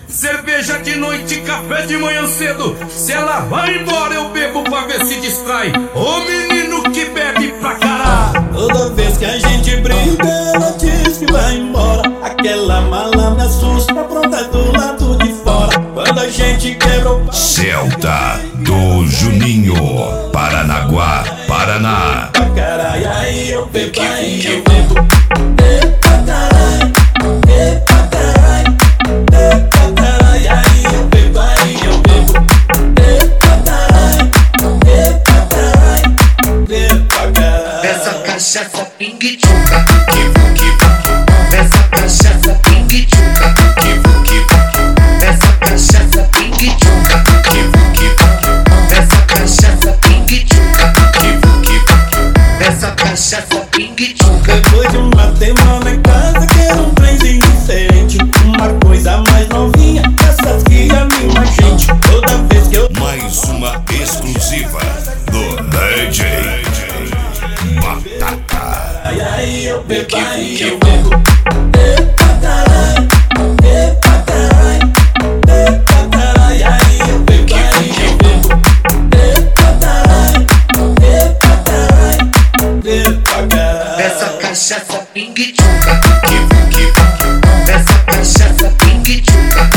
cerveja de noite, café de manhã cedo. Se ela vai embora eu bebo pra ver se distrai. Ô menino que bebe pra caralho. Toda vez que a gente briga, ela diz que vai embora. Aquela mala me assusta, pronta do lado de fora. Quando a gente quebra o pau, Celta do Juninho, Paranaguá, Paraná. pra caralho, aí eu bebo, aí eu bebo. Pra caralho, pra caralho, pra caralho, aí eu bebo, aí eu bebo. Pra caralho, pra caralho, pra caralho. Essa cachaça ping-tchuca, essa cachaça ping-tchuca, essa cachaça ping-tchuca, essa cachaça ping-tchuca, essa cachaça ping-tchuca. Depois de uma semana em casa, quero um trenzinho diferente, uma coisa mais novinha, essas que anima a gente. Toda vez que eu Mais uma exclusiva do DJ Batata. aí eu bebo, aí eu bebo. Pra caralho, pra caralho, pra caralho, aí eu bebo, aí eu bebo. Pra caralho, pra caralho, pra caralho. Essa cachaça ping-tchuca, essa cachaça ping-tchuca,